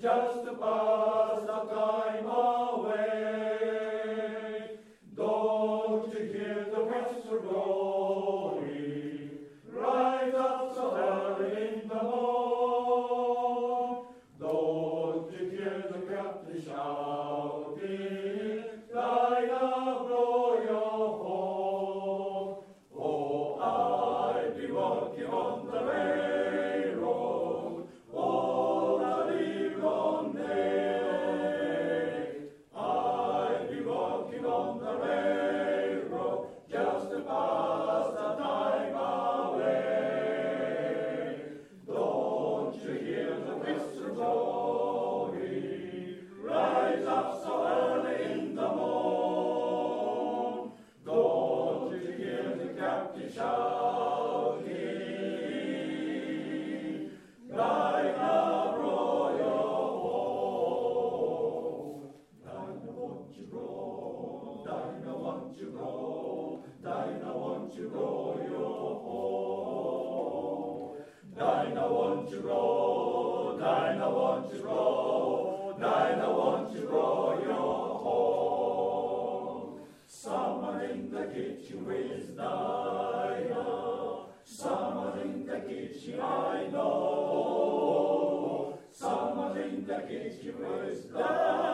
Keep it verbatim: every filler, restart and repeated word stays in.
just to pass the time away. Don't you hear the whistle blowing? Rise up so early in the morn. Don't you hear the captain shouting? Dinah, blow your horn. Oh, I'll be walking on the railroad all the livelong day. I'll be walking on the railroad just to pass the time away. Don't you hear the whistle blowing? Rise up so early in the morn. Don't you hear the captain shouting? Dinah, blow your horn. Dinah, won't you blow? Dinah, won't you blow? Dinah, won't you blow your horn? Dinah, won't you blow? Dinah, won't you blow? Dinah, won't you blow your horn? Someone in the kitchen with Dinah. Someone in the kitchen I know. Someone in the kitchen with Dinah.